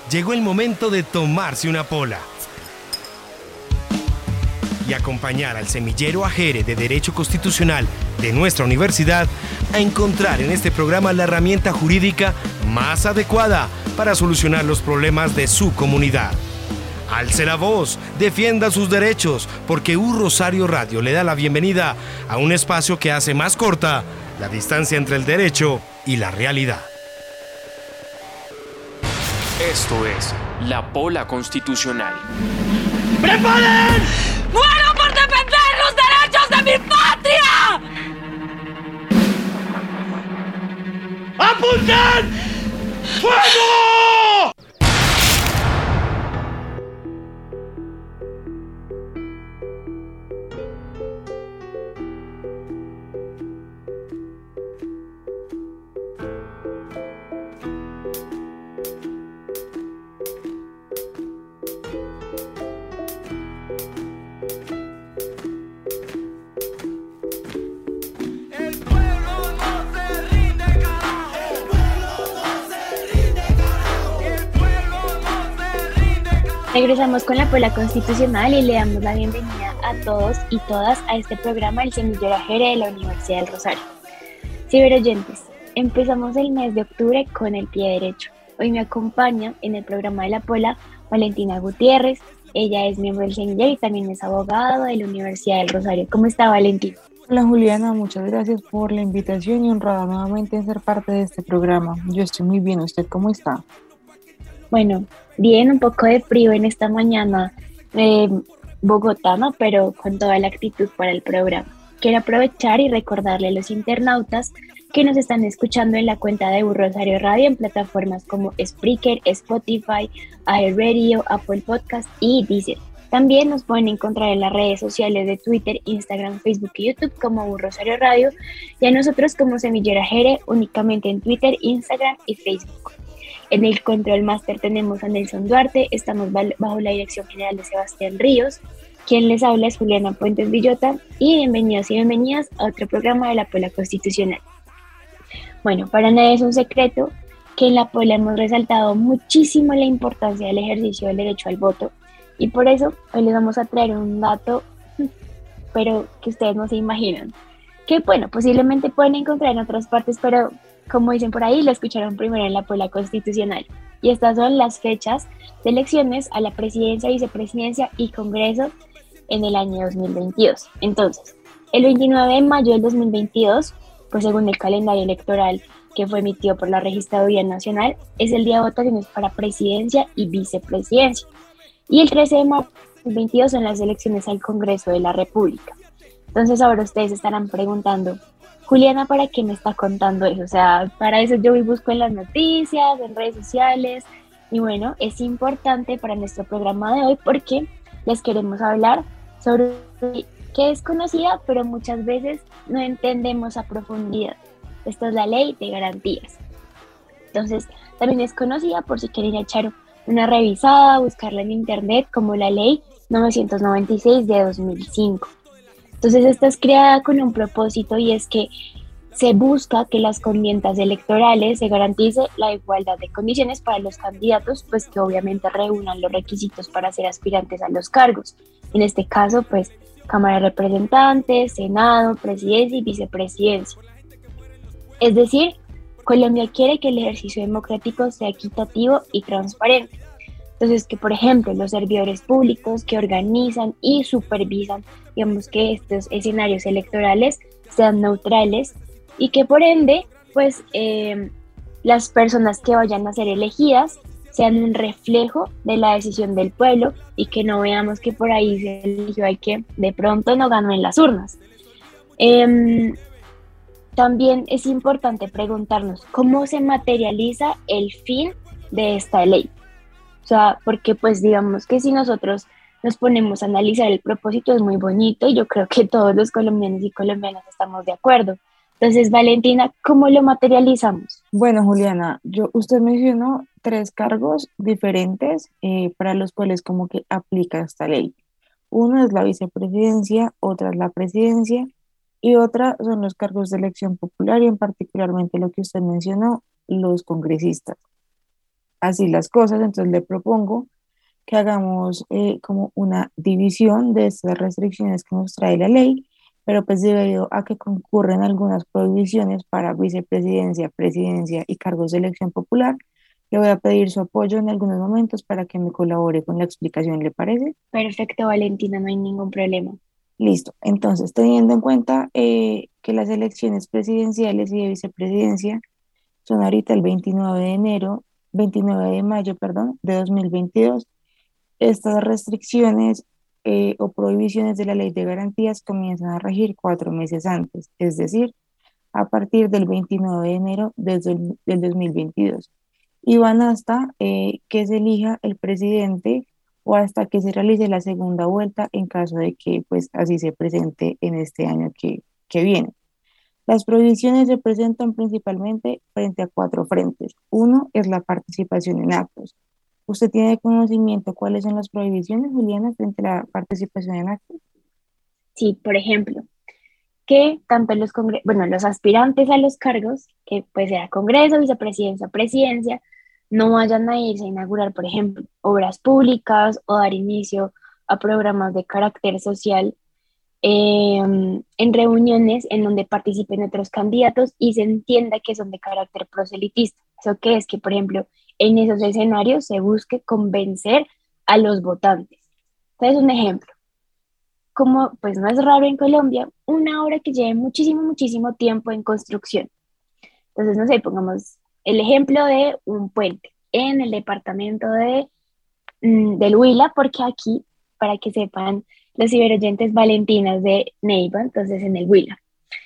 Llegó el momento de tomarse una pola y acompañar al semillero Ajere de Derecho Constitucional de nuestra universidad a encontrar en este programa la herramienta jurídica más adecuada para solucionar los problemas de su comunidad. Alce la voz, defienda sus derechos, porque U Rosario Radio le da la bienvenida a un espacio que hace más corta la distancia entre el derecho y la realidad. Esto es La Pola Constitucional. ¡Preparen! ¡Muero por defender los derechos de mi patria! ¡Apunten! ¡Fuego! Regresamos con la Pola Constitucional y le damos la bienvenida a todos y todas a este programa El Semillero Ajere de la Universidad del Rosario. Ciberoyentes, empezamos el mes de octubre con el pie derecho. Hoy me acompaña en el programa de la Pola Valentina Gutiérrez. Ella es miembro del semillero y también es abogado de la Universidad del Rosario. ¿Cómo está, Valentina? Hola Juliana, muchas gracias por la invitación y honrada nuevamente en ser parte de este programa. Yo estoy muy bien, ¿usted cómo está? Bueno, bien, un poco de frío en esta mañana bogotana, pero con toda la actitud para el programa. Quiero aprovechar y recordarle a los internautas que nos están escuchando en la cuenta de U Rosario Radio en plataformas como Spreaker, Spotify, iHeartRadio, Apple Podcast y Deezer. También nos pueden encontrar en las redes sociales de Twitter, Instagram, Facebook y YouTube como U Rosario Radio y a nosotros como Semillero Ajere únicamente en Twitter, Instagram y Facebook. En el Control Master tenemos a Nelson Duarte, estamos bajo la dirección general de Sebastián Ríos. Quien les habla es Juliana Puentes Villota y bienvenidos y bienvenidas a otro programa de la Pola Constitucional. Bueno, para nadie es un secreto que en la Pola hemos resaltado muchísimo la importancia del ejercicio del derecho al voto y por eso hoy les vamos a traer un dato, pero que ustedes no se imaginan, que bueno, posiblemente pueden encontrar en otras partes, pero como dicen por ahí, lo escucharon primero en la Pola Constitucional. Y estas son las fechas de elecciones a la presidencia, vicepresidencia y congreso en el año 2022. Entonces, el 29 de mayo del 2022, pues según el calendario electoral que fue emitido por la Registraduría Nacional, es el día de votaciones para presidencia y vicepresidencia. Y el 13 de marzo del 2022 son las elecciones al Congreso de la República. Entonces ahora ustedes estarán preguntando, Juliana, ¿para qué me está contando eso? O sea, para eso yo busco en las noticias, en redes sociales. Y bueno, es importante para nuestro programa de hoy porque les queremos hablar sobre que es conocida, pero muchas veces no entendemos a profundidad. Esta es la Ley de Garantías. Entonces, también es conocida por si quieren echar una revisada, buscarla en internet como la Ley 996 de 2005. Entonces esta es creada con un propósito y es que se busca que las contiendas electorales se garantice la igualdad de condiciones para los candidatos, pues que obviamente reúnan los requisitos para ser aspirantes a los cargos. En este caso, pues Cámara de Representantes, Senado, Presidencia y Vicepresidencia. Es decir, Colombia quiere que el ejercicio democrático sea equitativo y transparente. Entonces, que por ejemplo los servidores públicos que organizan y supervisan, digamos que estos escenarios electorales sean neutrales y que por ende, pues las personas que vayan a ser elegidas sean un reflejo de la decisión del pueblo y que no veamos que por ahí se eligió al que de pronto no ganó en las urnas. También es importante preguntarnos cómo se materializa el fin de esta ley. O sea, porque pues digamos que si nosotros nos ponemos a analizar el propósito es muy bonito y yo creo que todos los colombianos y colombianas estamos de acuerdo. Entonces, Valentina, ¿cómo lo materializamos? Bueno, Juliana, usted mencionó 3 cargos diferentes para los cuales como que aplica esta ley. Uno es la vicepresidencia, otra es la presidencia y otra son los cargos de elección popular y en particularmente lo que usted mencionó, los congresistas. así las cosas, entonces le propongo que hagamos como una división de estas restricciones que nos trae la ley, pero pues debido a que concurren algunas prohibiciones para vicepresidencia, presidencia y cargos de elección popular, le voy a pedir su apoyo en algunos momentos para que me colabore con la explicación, ¿le parece? Perfecto, Valentina, no hay ningún problema. Listo. Entonces, teniendo en cuenta que las elecciones presidenciales y de vicepresidencia son ahorita el 29 de mayo, perdón, de 2022, estas restricciones o prohibiciones de la ley de garantías comienzan a regir 4 meses antes, es decir, a partir del 29 de enero del 2022 y van hasta que se elija el presidente o hasta que se realice la segunda vuelta en caso de que pues así se presente en este año que viene. Las prohibiciones se presentan principalmente frente a cuatro frentes. Uno es la participación en actos. ¿Usted tiene conocimiento cuáles son las prohibiciones, Juliana, frente a la participación en actos? Sí, por ejemplo, que tanto los aspirantes a los cargos, que pues sea Congreso, vicepresidencia, presidencia, no vayan a irse a inaugurar, por ejemplo, obras públicas o dar inicio a programas de carácter social en reuniones en donde participen otros candidatos y se entienda que son de carácter proselitista. Eso que es que, por ejemplo, en esos escenarios se busque convencer a los votantes. Entonces, un ejemplo, como pues no es raro en Colombia, una obra que lleve muchísimo, muchísimo tiempo en construcción. Entonces, no sé, pongamos el ejemplo de un puente en el departamento del Huila, porque aquí, para que sepan los ciberoyentes, Valentinas de Neiva, entonces en el Huila.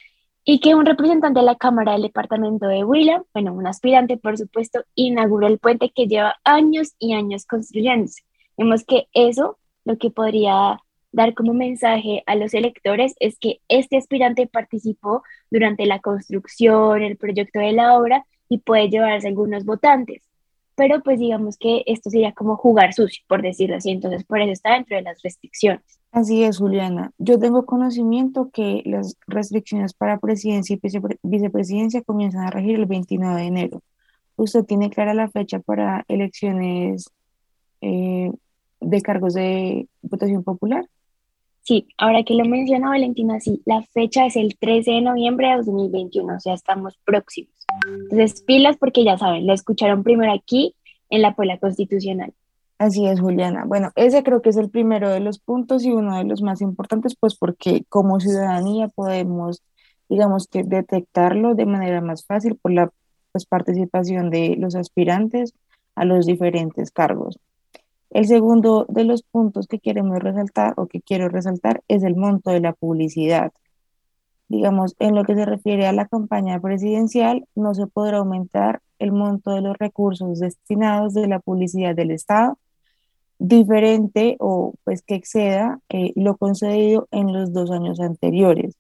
Y que un representante de la Cámara del Departamento de Huila, bueno, un aspirante, por supuesto, inauguró el puente que lleva años y años construyéndose. Vemos que eso, lo que podría dar como mensaje a los electores es que este aspirante participó durante la construcción, el proyecto de la obra y puede llevarse algunos votantes. Pero pues digamos que esto sería como jugar sucio, por decirlo así, entonces por eso está dentro de las restricciones. Así es, Juliana. Yo tengo conocimiento que las restricciones para presidencia y vicepresidencia comienzan a regir el 29 de enero. ¿Usted tiene clara la fecha para elecciones eh, de cargos de votación popular? Sí, ahora que lo menciona Valentina, sí, la fecha es el 13 de noviembre de 2021, o sea, estamos próximos. Entonces, pilas porque ya saben, la escucharon primero aquí en la Pola Constitucional. Así es, Juliana. Bueno, ese creo que es el primero de los puntos y uno de los más importantes, pues porque como ciudadanía podemos, digamos que detectarlo de manera más fácil por la pues, participación de los aspirantes a los diferentes cargos. El segundo de los puntos que queremos resaltar o que quiero resaltar es el monto de la publicidad. Digamos, en lo que se refiere a la campaña presidencial, no se podrá aumentar el monto de los recursos destinados de la publicidad del Estado diferente o pues que exceda lo concedido en los 2 años anteriores.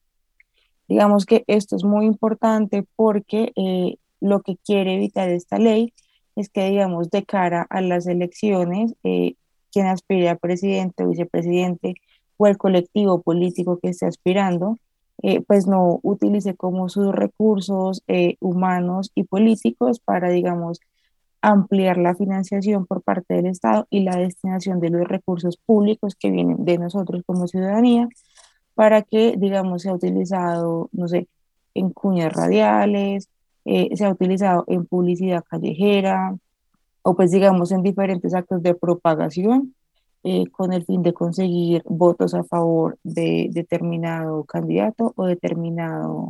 Digamos que esto es muy importante porque lo que quiere evitar esta ley es que, digamos, de cara a las elecciones, quien aspire a presidente o vicepresidente o el colectivo político que esté aspirando, pues no utilice como sus recursos humanos y políticos para, digamos, ampliar la financiación por parte del Estado y la destinación de los recursos públicos que vienen de nosotros como ciudadanía para que, digamos, sea utilizado, no sé, en cuñas radiales, sea utilizado en publicidad callejera o pues, digamos, en diferentes actos de propagación con el fin de conseguir votos a favor de determinado candidato o determinado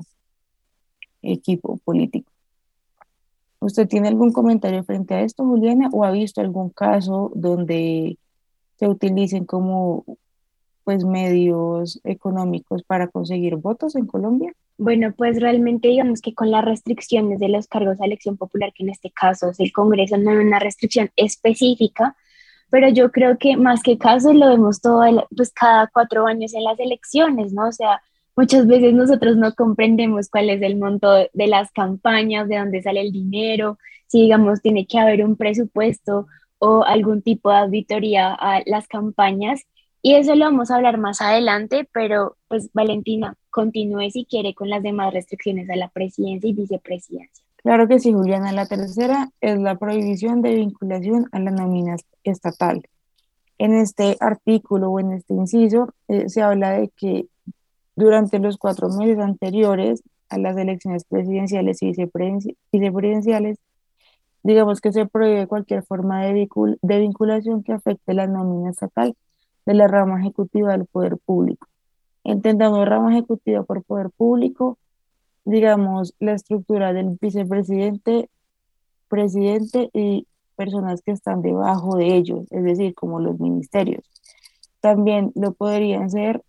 equipo político. ¿Usted tiene algún comentario frente a esto, Juliana, o ha visto algún caso donde se utilicen como pues medios económicos para conseguir votos en Colombia? Bueno, pues realmente digamos que con las restricciones de los cargos a elección popular, que en este caso es el Congreso, no hay una restricción específica, pero yo creo que más que casos lo vemos pues cada 4 años en las elecciones, ¿no? O sea, muchas veces nosotros no comprendemos cuál es el monto de las campañas, de dónde sale el dinero, si digamos tiene que haber un presupuesto o algún tipo de auditoría a las campañas. Y eso lo vamos a hablar más adelante, pero pues Valentina, continúe si quiere con las demás restricciones a la presidencia y vicepresidencia. Claro que sí, Juliana. La tercera es la prohibición de vinculación a la nómina estatal. En este artículo o en este inciso se habla de que durante los 4 meses anteriores a las elecciones presidenciales y vicepresidenciales, digamos que se prohíbe cualquier forma de vinculación que afecte la nómina estatal de la rama ejecutiva del poder público. Entendamos rama ejecutiva por poder público, digamos, la estructura del vicepresidente, presidente y personas que están debajo de ellos, es decir, como los ministerios. También lo podrían ser,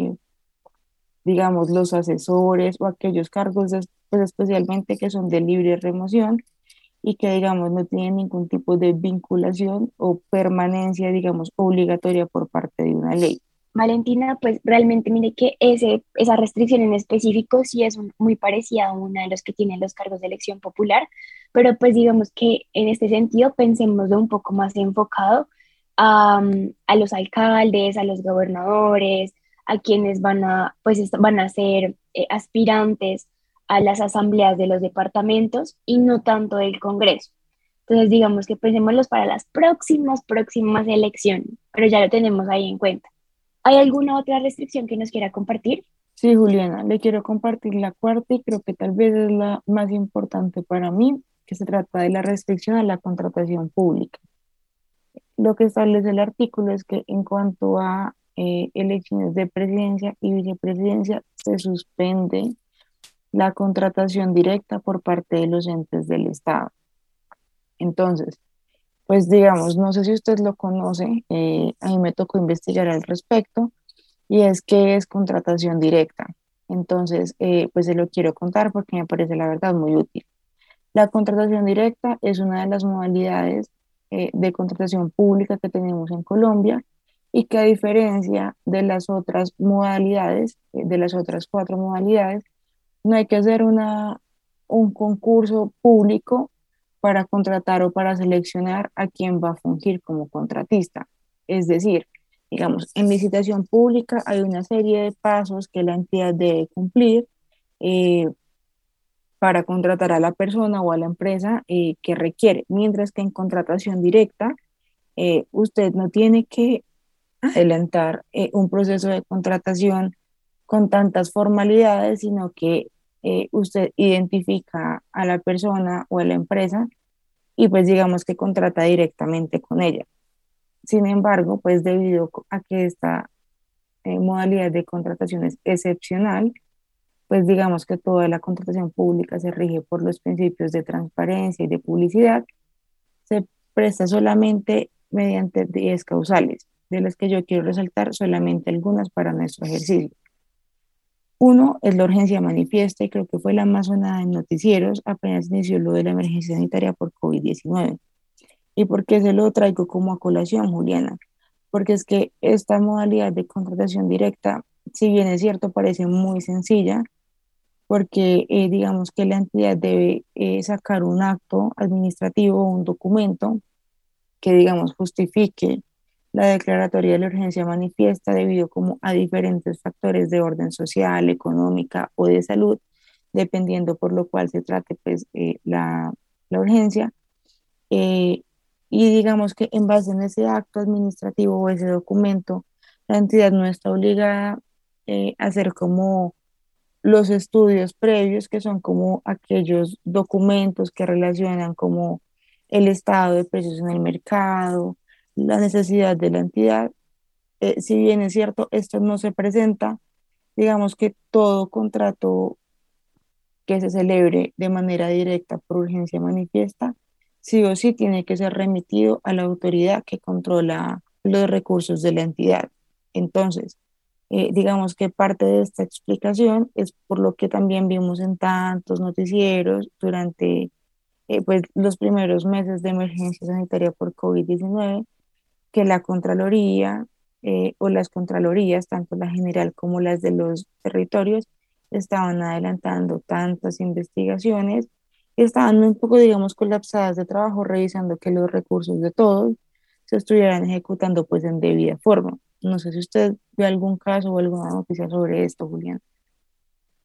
digamos, los asesores o aquellos cargos, pues especialmente que son de libre remoción y que, digamos, no tienen ningún tipo de vinculación o permanencia, digamos, obligatoria por parte de una ley. Valentina, pues realmente mire que esa restricción en específico sí es muy parecida a una de los que tienen los cargos de elección popular, pero pues digamos que en este sentido pensemos un poco más enfocado a los alcaldes, a los gobernadores, a quienes van a ser aspirantes a las asambleas de los departamentos y no tanto del Congreso. Entonces digamos que pensémoslos para las próximas elecciones, pero ya lo tenemos ahí en cuenta. ¿Hay alguna otra restricción que nos quiera compartir? Sí, Juliana, le quiero compartir la cuarta y creo que tal vez es la más importante para mí, que se trata de la restricción a la contratación pública. Lo que establece el artículo es que en cuanto a elecciones de presidencia y vicepresidencia, se suspende la contratación directa por parte de los entes del Estado. Entonces, pues digamos, no sé si usted lo conoce, a mí me tocó investigar al respecto y es que es contratación directa. Entonces, pues se lo quiero contar porque me parece la verdad muy útil. La contratación directa es una de las modalidades de contratación pública que tenemos en Colombia y que a diferencia de las otras modalidades, de las otras 4 modalidades, no hay que hacer un concurso público para contratar o para seleccionar a quien va a fungir como contratista. Es decir, digamos, en licitación pública hay una serie de pasos que la entidad debe cumplir eh, para contratar a la persona o a la empresa que requiere, mientras que en contratación directa usted no tiene que adelantar un proceso de contratación con tantas formalidades, sino que usted identifica a la persona o a la empresa y pues digamos que contrata directamente con ella. Sin embargo, pues debido a que esta modalidad de contratación es excepcional, pues digamos que toda la contratación pública se rige por los principios de transparencia y de publicidad, se presta solamente mediante 10 causales, de las que yo quiero resaltar solamente algunas para nuestro ejercicio. Uno es la urgencia manifiesta y creo que fue la más sonada en noticieros apenas inició lo de la emergencia sanitaria por COVID-19. ¿Y por qué se lo traigo como a colación, Juliana? Porque es que esta modalidad de contratación directa, si bien es cierto, parece muy sencilla, porque digamos que la entidad debe sacar un acto administrativo o un documento que, digamos, justifique la declaratoria de la urgencia manifiesta debido como a diferentes factores de orden social, económica o de salud, dependiendo por lo cual se trate pues la urgencia. eh, y digamos que en base en ese acto administrativo o ese documento, la entidad no está obligada a hacer como los estudios previos, que son como aquellos documentos que relacionan como el estado de precios en el mercado, la necesidad de la entidad. Si bien es cierto, esto no se presenta, digamos que todo contrato que se celebre de manera directa por urgencia manifiesta, sí o sí tiene que ser remitido a la autoridad que controla los recursos de la entidad. Entonces, digamos que parte de esta explicación es por lo que también vimos en tantos noticieros durante pues, los primeros meses de emergencia sanitaria por COVID-19, que la Contraloría o las Contralorías, tanto la general como las de los territorios, estaban adelantando tantas investigaciones y estaban un poco, digamos, colapsadas de trabajo, revisando que los recursos de todos se estuvieran ejecutando pues en debida forma. No sé si usted ve algún caso o alguna noticia sobre esto, Julián.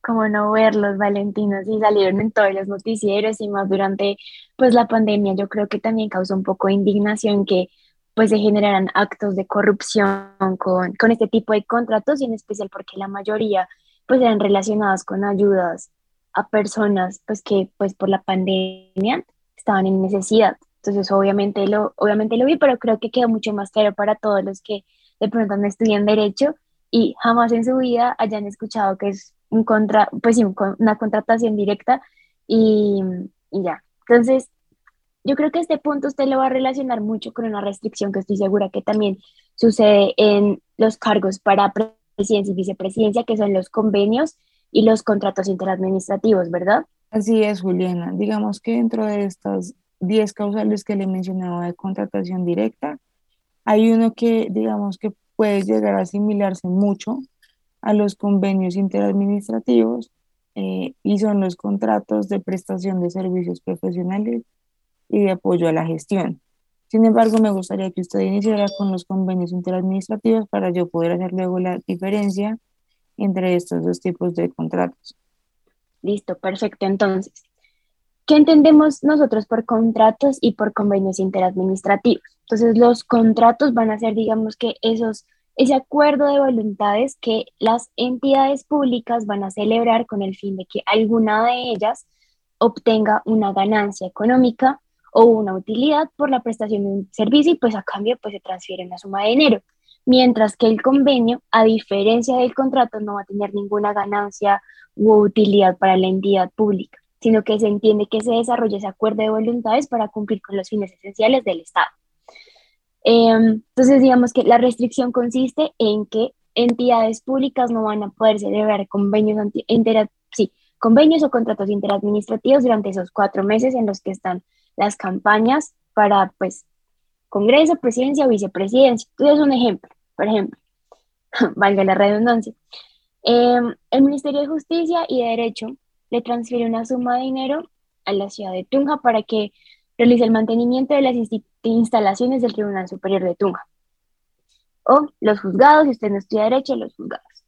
Cómo no verlos, Valentinos, y salieron en todos los noticieros y más durante pues la pandemia. Yo creo que también causó un poco de indignación que pues se generaran actos de corrupción con este tipo de contratos y en especial porque la mayoría pues eran relacionadas con ayudas a personas pues que pues por la pandemia estaban en necesidad. Entonces obviamente lo vi, pero creo que quedó mucho más claro para todos los que de pronto no estudian derecho y jamás en su vida hayan escuchado que es pues sí, una contratación directa y, y ya. Entonces, yo creo que este punto usted lo va a relacionar mucho con una restricción que estoy segura que también sucede en los cargos para presidencia y vicepresidencia, que son los convenios y los contratos interadministrativos, ¿verdad? Así es, Juliana. Digamos que dentro de estas 10 causales que le mencionaba de contratación directa, hay uno que, digamos que puede llegar a asimilarse mucho a los convenios interadministrativos y son los contratos de prestación de servicios profesionales y de apoyo a la gestión. Sin embargo, me gustaría que usted iniciara con los convenios interadministrativos para yo poder hacer luego la diferencia entre estos dos tipos de contratos. Listo, perfecto. Entonces, ¿qué entendemos nosotros por contratos y por convenios interadministrativos? Entonces, los contratos van a ser, digamos que ese acuerdo de voluntades que las entidades públicas van a celebrar con el fin de que alguna de ellas obtenga una ganancia económica o una utilidad por la prestación de un servicio y pues a cambio pues se transfiere una suma de dinero. Mientras que el convenio, a diferencia del contrato, no va a tener ninguna ganancia u utilidad para la entidad pública, sino que se entiende que se desarrolla ese acuerdo de voluntades para cumplir con los fines esenciales del Estado. Entonces, digamos que la restricción consiste en que entidades públicas no van a poder celebrar sí, convenios o contratos interadministrativos durante esos 4 meses en los que están las campañas para, pues, Congreso, presidencia o vicepresidencia. Entonces, un ejemplo, por ejemplo, valga la redundancia, el Ministerio de Justicia y de Derecho le transfiere una suma de dinero a la ciudad de Tunja para que realice el mantenimiento de las instalaciones del Tribunal Superior de Tunja. O los juzgados, si usted no estudia Derecho, los juzgados.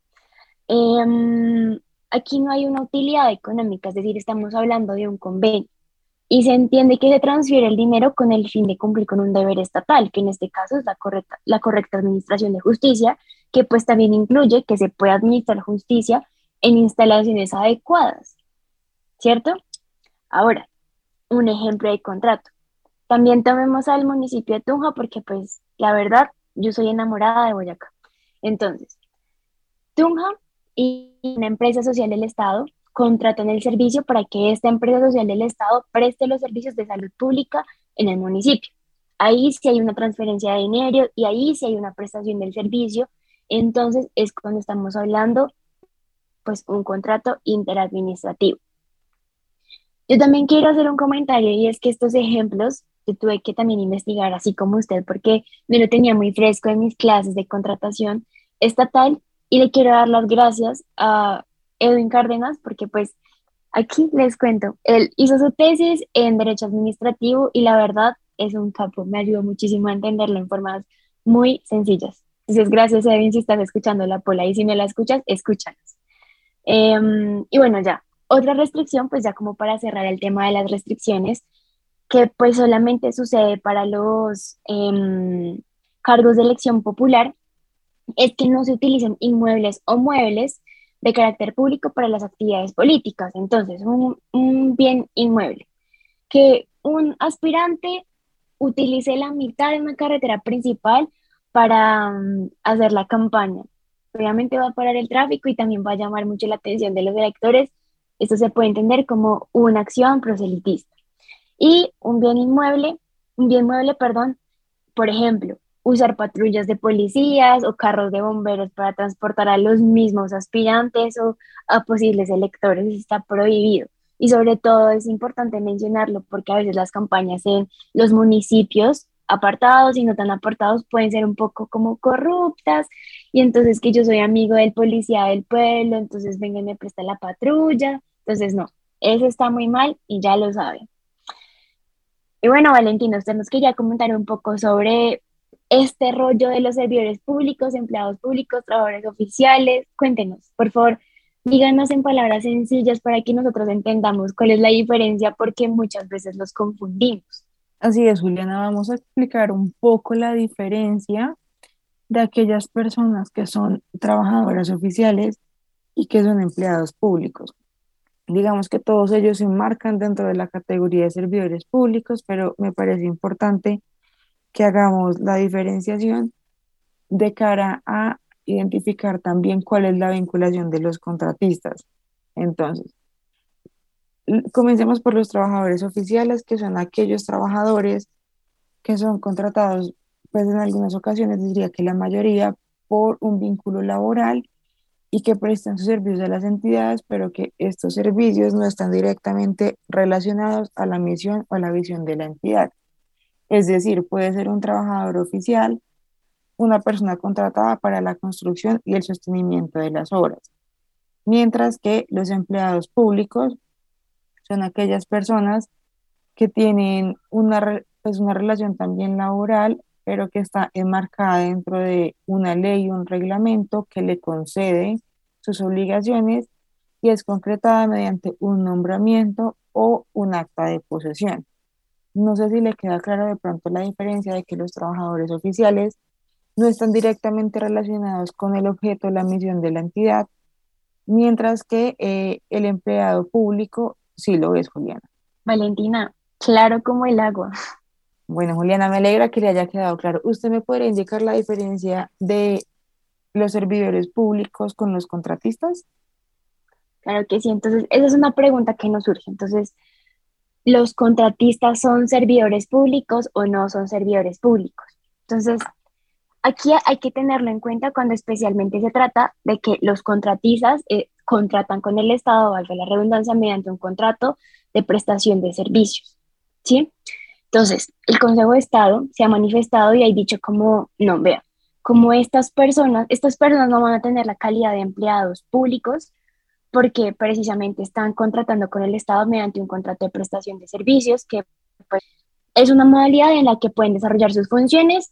Aquí no hay una utilidad económica, es decir, estamos hablando de un convenio. Y se entiende que se transfiere el dinero con el fin de cumplir con un deber estatal, que en este caso es la correcta administración de justicia, que pues también incluye que se pueda administrar justicia en instalaciones adecuadas, ¿cierto? Ahora, un ejemplo de contrato. También tomemos al municipio de Tunja porque pues la verdad, yo soy enamorada de Boyacá. Entonces, Tunja y una empresa social del Estado contratan el servicio para que esta empresa social del Estado preste los servicios de salud pública en el municipio. Ahí sí hay una transferencia de dinero y ahí sí hay una prestación del servicio. Entonces es cuando estamos hablando, pues, un contrato interadministrativo. Yo también quiero hacer un comentario y es que estos ejemplos yo tuve que también investigar, así como usted, porque me lo tenía muy fresco en mis clases de contratación estatal y le quiero dar las gracias a Edwin Cárdenas porque pues aquí les cuento, él hizo su tesis en Derecho Administrativo y la verdad es un capo, me ayudó muchísimo a entenderlo en formas muy sencillas. Entonces, gracias Edwin si estás escuchando la pola y si no la escuchas, escúchanos. Y bueno, ya, otra restricción, pues ya como para cerrar el tema de las restricciones, que pues solamente sucede para los cargos de elección popular, es que no se utilicen inmuebles o muebles de carácter público para las actividades políticas. Entonces, un bien inmueble, que un aspirante utilice la mitad de una carretera principal para hacer la campaña. Obviamente va a parar el tráfico y también va a llamar mucho la atención de los electores. Esto se puede entender como una acción proselitista. Y un bien mueble, perdón, por ejemplo, usar patrullas de policías o carros de bomberos para transportar a los mismos aspirantes o a posibles electores está prohibido. Y sobre todo es importante mencionarlo porque a veces las campañas en los municipios apartados y no tan apartados pueden ser un poco como corruptas y entonces que yo soy amigo del policía del pueblo, entonces venga y me presta la patrulla. Entonces no, eso está muy mal y ya lo saben. Y bueno, Valentina, usted nos quería comentar un poco sobre este rollo de los servidores públicos, empleados públicos, trabajadores oficiales. Cuéntenos, por favor, Díganos en palabras sencillas para que nosotros entendamos cuál es la diferencia, porque muchas veces los confundimos. Así es, Juliana, vamos a explicar un poco la diferencia de aquellas personas que son trabajadoras oficiales y que son empleados públicos. Digamos que todos ellos se enmarcan dentro de la categoría de servidores públicos, pero me parece importante que hagamos la diferenciación de cara a identificar también cuál es la vinculación de los contratistas. Entonces, comencemos por los trabajadores oficiales, que son aquellos trabajadores que son contratados, pues en algunas ocasiones diría que la mayoría por un vínculo laboral y que prestan sus servicios a las entidades, pero que estos servicios no están directamente relacionados a la misión o a la visión de la entidad. Es decir, puede ser un trabajador oficial, una persona contratada para la construcción y el sostenimiento de las obras, mientras que los empleados públicos son aquellas personas que tienen pues una relación también laboral, pero que está enmarcada dentro de una ley, un reglamento que le concede sus obligaciones y es concretada mediante un nombramiento o un acta de posesión. No sé si le queda clara de pronto la diferencia de que los trabajadores oficiales no están directamente relacionados con el objeto o la misión de la entidad, mientras que el empleado público sí lo es, Juliana. Valentina, claro como el agua. Bueno, Juliana, me alegra que le haya quedado claro. ¿Usted me podría indicar la diferencia de los servidores públicos con los contratistas? Claro que sí. Entonces, esa es una pregunta que nos surge. Entonces, ¿los contratistas son servidores públicos o no son servidores públicos? Entonces, aquí hay que tenerlo en cuenta cuando especialmente se trata de que los contratistas contratan con el Estado, valga la redundancia, mediante un contrato de prestación de servicios, ¿sí? Entonces, el Consejo de Estado se ha manifestado y ha dicho como, no, vea, como estas personas no van a tener la calidad de empleados públicos porque precisamente están contratando con el Estado mediante un contrato de prestación de servicios que pues, es una modalidad en la que pueden desarrollar sus funciones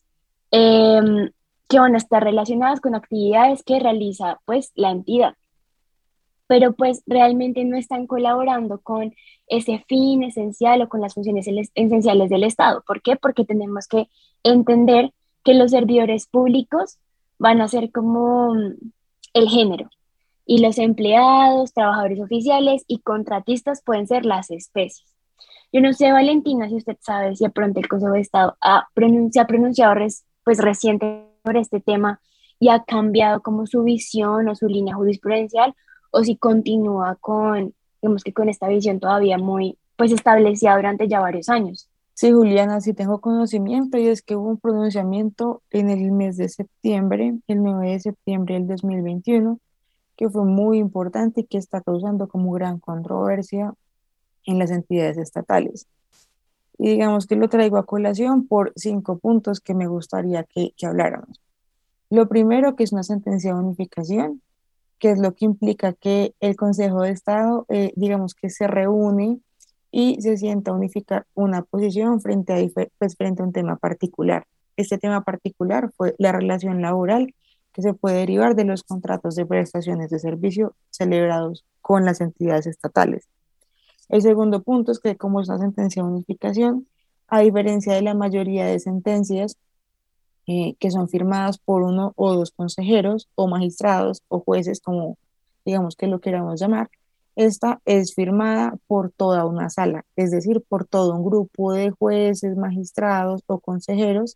que van a estar relacionadas con actividades que realiza pues la entidad, pero pues realmente no están colaborando con ese fin esencial o con las funciones esenciales del Estado. ¿Por qué? Porque tenemos que entender que los servidores públicos van a ser como el género y los empleados, trabajadores oficiales y contratistas pueden ser las especies. Yo no sé, Valentina, si usted sabe si de pronto el Consejo de Estado se ha pronunciado pues reciente sobre este tema y ha cambiado como su visión o su línea jurisprudencial o si continúa con, digamos que con esta visión todavía muy pues establecida durante ya varios años. Sí, Juliana, sí tengo conocimiento y es que hubo un pronunciamiento en el mes de septiembre, el 9 de septiembre del 2021, que fue muy importante y que está causando como gran controversia en las entidades estatales. Y digamos que lo traigo a colación por 5 puntos que me gustaría que habláramos. Lo primero, que es una sentencia de unificación, que es lo que implica que el Consejo de Estado, digamos que se reúne y se sienta a unificar una posición frente a, pues, frente a un tema particular. Este tema particular fue la relación laboral que se puede derivar de los contratos de prestaciones de servicio celebrados con las entidades estatales. El segundo punto es que como es una sentencia de unificación, a diferencia de la mayoría de sentencias que son firmadas por uno o dos consejeros o magistrados o jueces, como digamos que lo queramos llamar, esta es firmada por toda una sala, es decir, por todo un grupo de jueces, magistrados o consejeros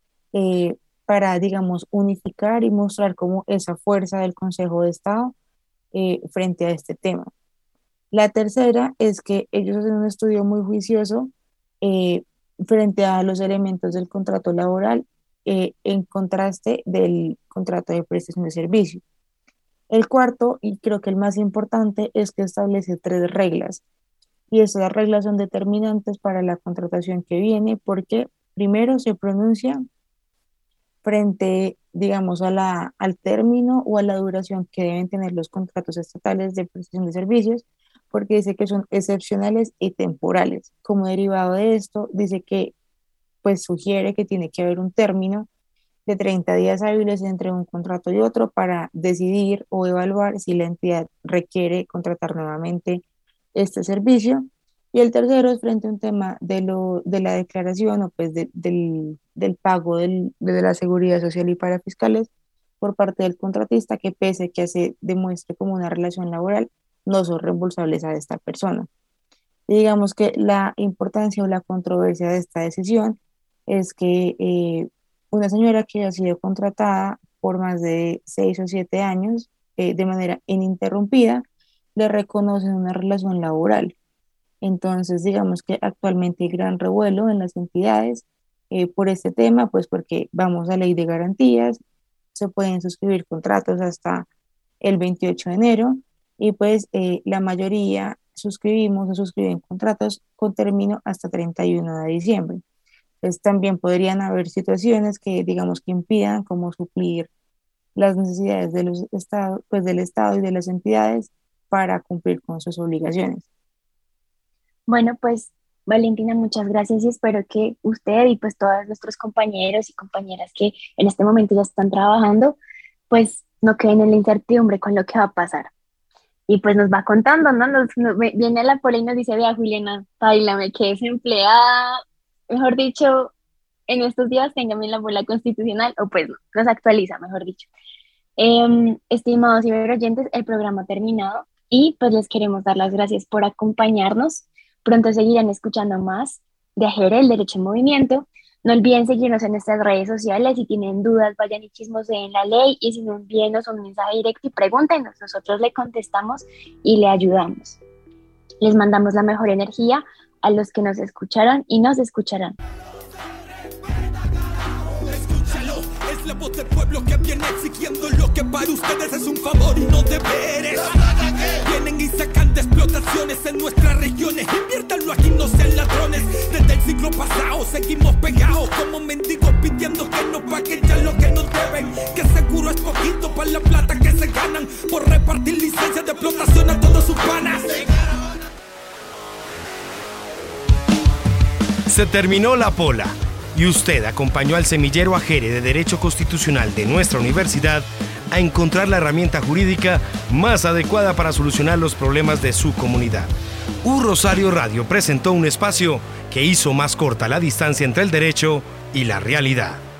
para, digamos, unificar y mostrar como esa fuerza del Consejo de Estado frente a este tema. La tercera es que ellos hacen un estudio muy juicioso eh, frente a los elementos del contrato laboral en contraste del contrato de prestación de servicio. El cuarto, y creo que el más importante, es que establece 3 reglas. Y esas reglas son determinantes para la contratación que viene porque primero se pronuncia frente, digamos, al término o a la duración que deben tener los contratos estatales de prestación de servicios, porque dice que son excepcionales y temporales. Como derivado de esto, dice que, pues, sugiere que tiene que haber un término de 30 días hábiles entre un contrato y otro para decidir o evaluar si la entidad requiere contratar nuevamente este servicio. Y el tercero es frente a un tema de la declaración o pues del pago de la seguridad social y para fiscales por parte del contratista, que pese que se demuestre como una relación laboral, no son reembolsables a esta persona. Y digamos que la importancia o la controversia de esta decisión es que una señora que ha sido contratada por más de 6 o 7 años de manera ininterrumpida, le reconocen una relación laboral. Entonces, digamos que actualmente hay gran revuelo en las entidades por este tema, pues porque vamos a ley de garantías, se pueden suscribir contratos hasta el 28 de enero y pues la mayoría suscribimos o suscriben contratos con término hasta 31 de diciembre. Pues también podrían haber situaciones que digamos que impidan como suplir las necesidades de los estados, pues del Estado y de las entidades para cumplir con sus obligaciones. Bueno, pues Valentina, muchas gracias y espero que usted y pues todos nuestros compañeros y compañeras que en este momento ya están trabajando, pues no queden en la incertidumbre con lo que va a pasar. Y pues nos va contando, ¿no? Viene la Pola y nos dice, vea Juliana, paila, me quedé desempleada, mejor dicho, en estos días téngame la Pola constitucional, o pues no, nos actualiza, mejor dicho. Estimados ciberoyentes, el programa ha terminado y pues les queremos dar las gracias por acompañarnos. Pronto seguirán escuchando más de AGERE, el Derecho en Movimiento. No olviden seguirnos en nuestras redes sociales. Si tienen dudas, vayan y chismoseen la ley. Y si no, envíenos un mensaje directo y pregúntenos. Nosotros le contestamos y le ayudamos. Les mandamos la mejor energía a los que nos escucharon y nos escucharán. Es la voz del pueblo que viene exigiendo lo que para ustedes es un favor y no deberes. Vienen y sacan de explotaciones en nuestras regiones. Inviértanlo aquí, no sean ladrones. Desde el siglo pasado seguimos pegados como mendigos pidiendo que nos paguen ya lo que nos deben. Que seguro es poquito para la plata que se ganan por repartir licencias de explotación a todos sus panas. Se terminó la Pola y usted acompañó al semillero AGERE de Derecho Constitucional de nuestra universidad a encontrar la herramienta jurídica más adecuada para solucionar los problemas de su comunidad. Rosario Radio presentó un espacio que hizo más corta la distancia entre el derecho y la realidad.